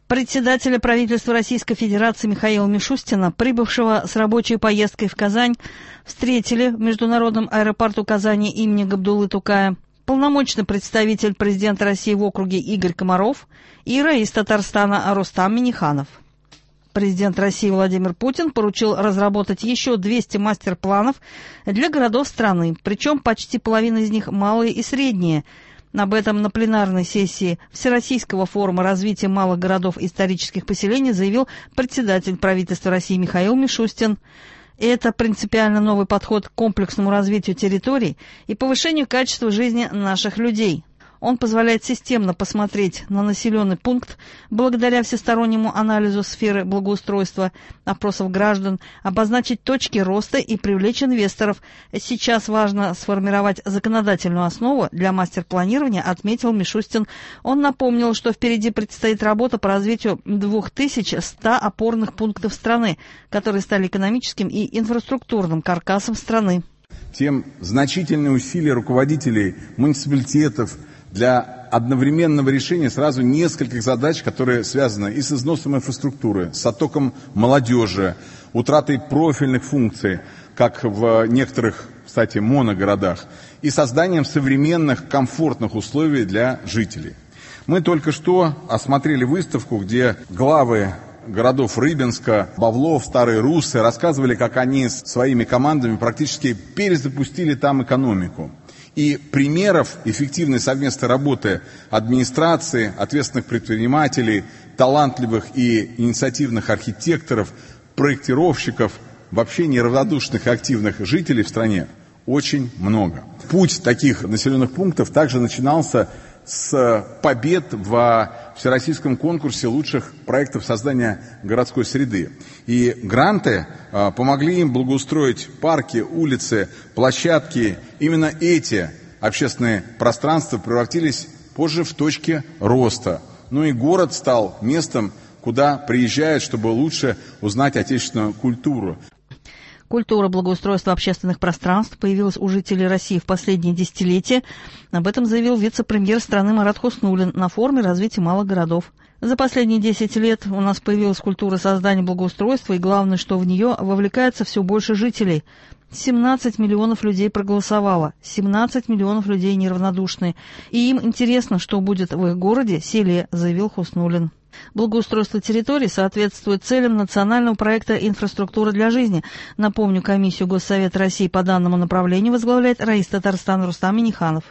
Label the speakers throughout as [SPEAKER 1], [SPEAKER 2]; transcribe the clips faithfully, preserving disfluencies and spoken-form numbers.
[SPEAKER 1] Председателя правительства Российской Федерации Михаила Мишустина, прибывшего с рабочей поездкой в Казань, встретили в международном аэропорту Казани имени Габдуллы Тукая полномочный представитель президента России в округе Игорь Комаров и раис Татарстана Рустам Минниханов. Президент России Владимир Путин поручил разработать еще двести мастер-планов для городов страны, причем почти половина из них малые и средние. Об этом на пленарной сессии Всероссийского форума развития малых городов и исторических поселений заявил председатель правительства России Михаил Мишустин. Это принципиально новый подход к комплексному развитию территорий и повышению качества жизни наших людей. Он позволяет системно посмотреть на населенный пункт благодаря всестороннему анализу сферы благоустройства, опросов граждан, обозначить точки роста и привлечь инвесторов. Сейчас важно сформировать законодательную основу для мастер-планирования, отметил Мишустин. Он напомнил, что впереди предстоит работа по развитию две тысячи сто опорных пунктов страны, которые стали экономическим и инфраструктурным каркасом страны.
[SPEAKER 2] Тем значительные усилия руководителей муниципалитетов для одновременного решения сразу нескольких задач, которые связаны и с износом инфраструктуры, с оттоком молодежи, утратой профильных функций, как в некоторых, кстати, моногородах, и созданием современных комфортных условий для жителей. Мы только что осмотрели выставку, где главы городов Рыбинска, Бавлов, Старые Руссы рассказывали, как они своими командами практически перезапустили там экономику. И примеров эффективной совместной работы администрации, ответственных предпринимателей, талантливых и инициативных архитекторов, проектировщиков, вообще неравнодушных и активных жителей в стране очень много. Путь таких населенных пунктов также начинался с побед в всероссийском конкурсе лучших проектов создания городской среды. И гранты а, помогли им благоустроить парки, улицы, площадки. Именно эти общественные пространства превратились позже в точки роста. Ну и город стал местом, куда приезжают, чтобы лучше узнать отечественную культуру.
[SPEAKER 1] Культура благоустройства общественных пространств появилась у жителей России в последние десятилетия. Об этом заявил вице-премьер страны Марат Хуснуллин на форуме развития малых городов. За последние десять лет у нас появилась культура создания благоустройства, и главное, что в нее вовлекается все больше жителей. семнадцать миллионов людей проголосовало, семнадцать миллионов людей неравнодушны. И им интересно, что будет в их городе, селе, заявил Хуснуллин. Благоустройство территорий соответствует целям национального проекта «Инфраструктура для жизни». Напомню, комиссию Госсовета России по данному направлению возглавляет раис Татарстана Рустам Минниханов.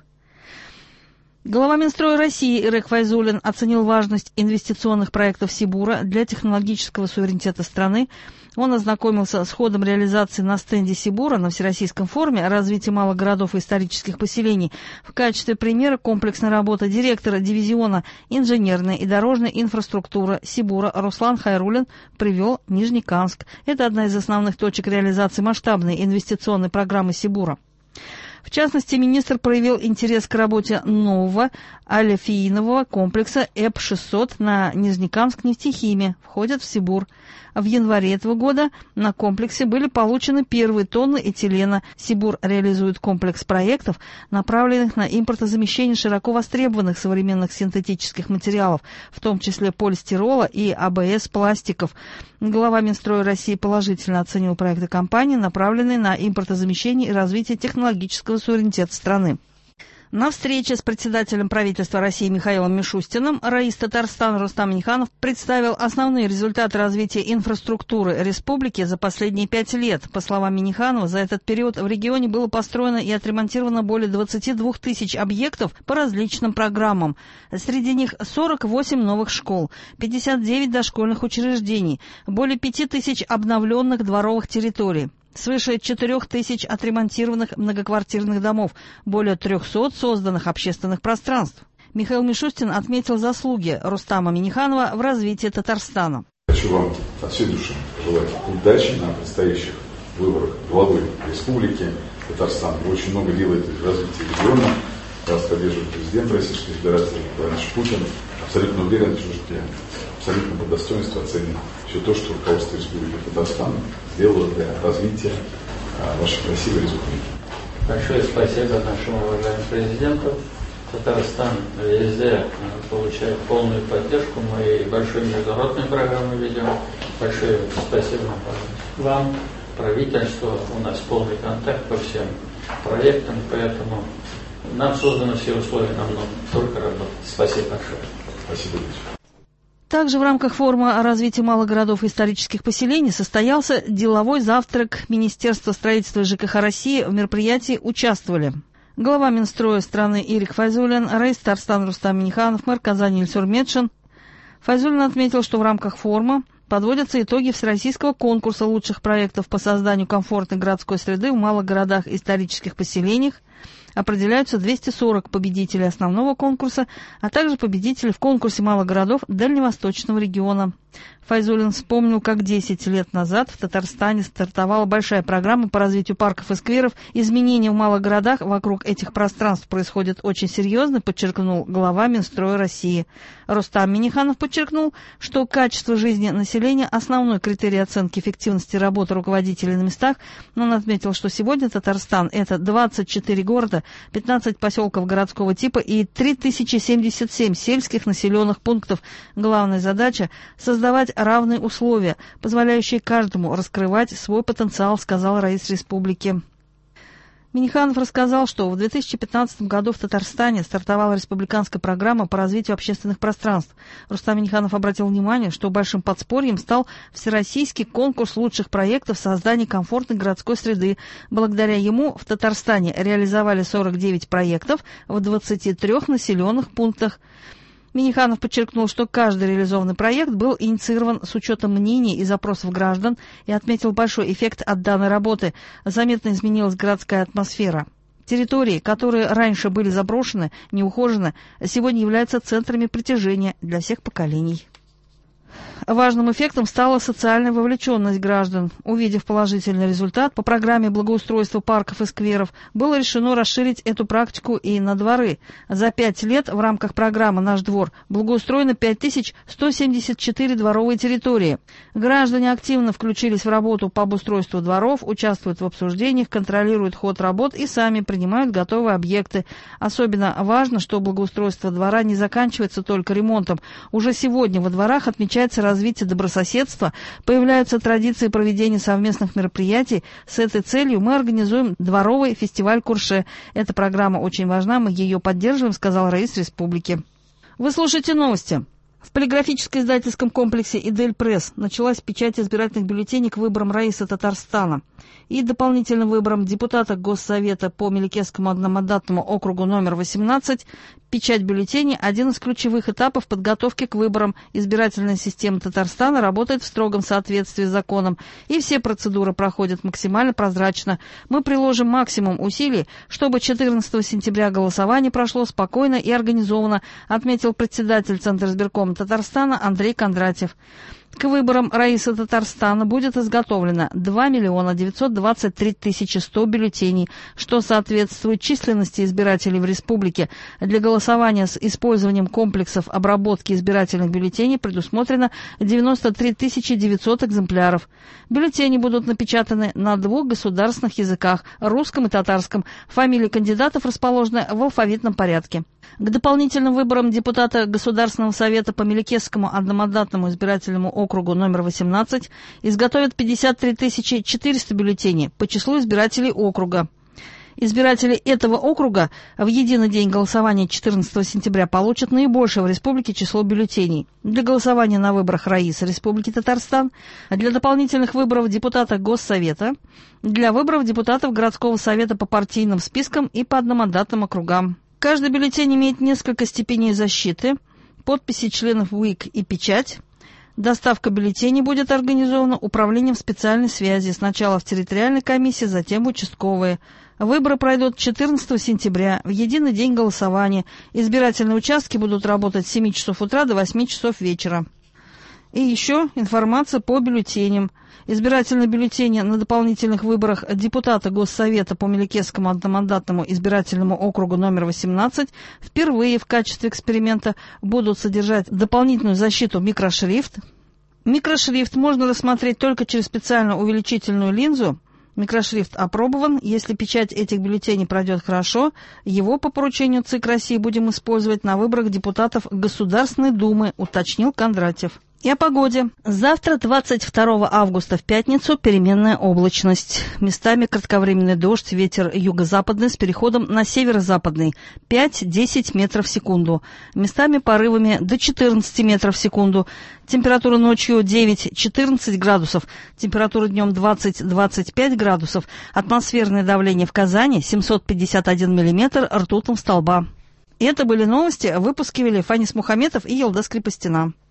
[SPEAKER 1] Глава Минстроя России Ирек Файзуллин оценил важность инвестиционных проектов Сибура для технологического суверенитета страны. Он ознакомился с ходом реализации на стенде Сибура на Всероссийском форуме о развитии малых городов и исторических поселений. В качестве примера комплексной работы директора дивизиона инженерной и дорожной инфраструктуры Сибура Руслан Хайруллин привел Нижнекамск. Это одна из основных точек реализации масштабной инвестиционной программы Сибура. В частности, министр проявил интерес к работе нового олефинового комплекса Э П шестьсот на Нижнекамск-Нефтехиме, входит в Сибур. В январе этого года на комплексе были получены первые тонны этилена. Сибур реализует комплекс проектов, направленных на импортозамещение широко востребованных современных синтетических материалов, в том числе полистирола и А Б С-пластиков. Глава Минстроя России положительно оценил проекты компании, направленные на импортозамещение и развитие технологического суверенитета страны. На встрече с председателем правительства России Михаилом Мишустиным раис Татарстана Рустам Минниханов представил основные результаты развития инфраструктуры республики за последние пять лет. По словам Минниханова, за этот период в регионе было построено и отремонтировано более двадцати двух тысяч объектов по различным программам. Среди них сорок восемь новых школ, пятьдесят девять дошкольных учреждений, более пяти тысяч обновленных дворовых территорий. Свыше четырех тысяч отремонтированных многоквартирных домов, более трехсот созданных общественных пространств. Михаил Мишустин отметил заслуги Рустама Минниханова в развитии Татарстана.
[SPEAKER 3] Хочу вам от всей души пожелать удачи на предстоящих выборах главы республики Татарстан. Вы очень много делаете в развитии региона. Вас поддерживает президент Российской Федерации Владимир Путин. Абсолютно уверен, что абсолютно по достоинству оценим все то, что руководство Республики Татарстан сделало для развития а, вашей красивой республики.
[SPEAKER 4] Большое спасибо нашему уважаемому президенту. Татарстан везде получает полную поддержку. Мы большие международные программы ведем. Большое спасибо вам, правительству. У нас полный контакт по всем проектам, поэтому нам созданы все условия, нам нужно только работать. Спасибо большое.
[SPEAKER 3] Спасибо.
[SPEAKER 1] Также в рамках форума о развитии малых городов и исторических поселений состоялся деловой завтрак Министерства строительства и ЖКХ России. В мероприятии участвовали глава Минстроя страны Ирик Файзуллин, раис Татарстана Рустам Минниханов, мэр Казани Ильсур Метшин. Файзуллин отметил, что в рамках форума подводятся итоги всероссийского конкурса лучших проектов по созданию комфортной городской среды в малых городах и исторических поселениях. Определяются двести сорок победителей основного конкурса, а также победители в конкурсе малых городов Дальневосточного региона. Файзуллин вспомнил, как десять лет назад в Татарстане стартовала большая программа по развитию парков и скверов. Изменения в малых городах вокруг этих пространств происходят очень серьезно, подчеркнул глава Минстроя России. Рустам Минниханов подчеркнул, что качество жизни населения – основной критерий оценки эффективности работы руководителей на местах. Но он отметил, что сегодня Татарстан – это двадцать четыре города, пятнадцать поселков городского типа и три тысячи семьдесят семь сельских населенных пунктов. Главная задача – создавать равные условия, позволяющие каждому раскрывать свой потенциал, сказал раис республики. Минниханов рассказал, что в две тысячи пятнадцатом году в Татарстане стартовала республиканская программа по развитию общественных пространств. Рустам Минниханов обратил внимание, что большим подспорьем стал всероссийский конкурс лучших проектов создания комфортной городской среды. Благодаря ему в Татарстане реализовали сорок девять проектов в двадцати трёх населенных пунктах. Минниханов подчеркнул, что каждый реализованный проект был инициирован с учетом мнений и запросов граждан и отметил большой эффект от данной работы. Заметно изменилась городская атмосфера. Территории, которые раньше были заброшены, неухожены, сегодня являются центрами притяжения для всех поколений. Важным эффектом стала социальная вовлеченность граждан. Увидев положительный результат по программе благоустройства парков и скверов, было решено расширить эту практику и на дворы. За пять лет в рамках программы «Наш двор» благоустроено пять тысяч сто семьдесят четыре дворовые территории. Граждане активно включились в работу по обустройству дворов, участвуют в обсуждениях, контролируют ход работ и сами принимают готовые объекты. Особенно важно, что благоустройство двора не заканчивается только ремонтом. Уже сегодня во дворах отмечается развитие добрососедства, появляются традиции проведения совместных мероприятий. С этой целью мы организуем дворовый фестиваль Курше. Эта программа очень важна, мы ее поддерживаем, сказал раис республики. Вы слушаете новости. В полиграфическо-издательском комплексе «Идель Пресс» началась печать избирательных бюллетеней к выборам раиса Татарстана и дополнительным выборам депутата Госсовета по Меликесскому одномандатному округу номер восемнадцать. Печать бюллетеней – один из ключевых этапов подготовки к выборам. Избирательная система Татарстана работает в строгом соответствии с законом, и все процедуры проходят максимально прозрачно. Мы приложим максимум усилий, чтобы четырнадцатого сентября голосование прошло спокойно и организованно, отметил председатель Центра избиркома Татарстана Андрей Кондратьев. К выборам раиса Татарстана будет изготовлено два миллиона девятьсот двадцать три тысячи сто бюллетеней, что соответствует численности избирателей в республике. Для голосования с использованием комплексов обработки избирательных бюллетеней предусмотрено девяносто три тысячи девятьсот экземпляров. Бюллетени будут напечатаны на двух государственных языках – русском и татарском. Фамилии кандидатов расположены в алфавитном порядке. К дополнительным выборам депутата Государственного совета по Меликесскому одномандатному избирательному округу номер восемнадцать изготовят пятьдесят три тысячи четыреста бюллетеней по числу избирателей округа. Избиратели этого округа в единый день голосования четырнадцатого сентября получат наибольшее в республике число бюллетеней. Для голосования на выборах раиса Республики Татарстан, для дополнительных выборов депутата Госсовета, для выборов депутатов городского совета по партийным спискам и по одномандатным округам. Каждый бюллетень имеет несколько степеней защиты, подписи членов УИК и печать. Доставка бюллетеней будет организована управлением специальной связи, сначала в территориальной комиссии, затем в участковые. Выборы пройдут четырнадцатого сентября, в единый день голосования. Избирательные участки будут работать с семи часов утра до восьми часов вечера. И еще информация по бюллетеням. Избирательные бюллетени на дополнительных выборах депутата Госсовета по Меликесскому одномандатному избирательному округу номер восемнадцать впервые в качестве эксперимента будут содержать дополнительную защиту микрошрифт. Микрошрифт можно рассмотреть только через специальную увеличительную линзу. Микрошрифт опробован. Если печать этих бюллетеней пройдет хорошо, его по поручению ЦИК России будем использовать на выборах депутатов Государственной Думы, уточнил Кондратьев. И о погоде. Завтра, двадцать второго августа, в пятницу, переменная облачность. Местами кратковременный дождь, ветер юго-западный с переходом на северо-западный пять-десять метров в секунду. Местами порывами до четырнадцати метров в секунду. Температура ночью девять-четырнадцать градусов, температура днем двадцать-двадцать пять градусов. Атмосферное давление в Казани семьсот пятьдесят один миллиметр ртутного столба. И это были новости. Выпуски вели Фанис Мухаметов и Елдас Крепостина.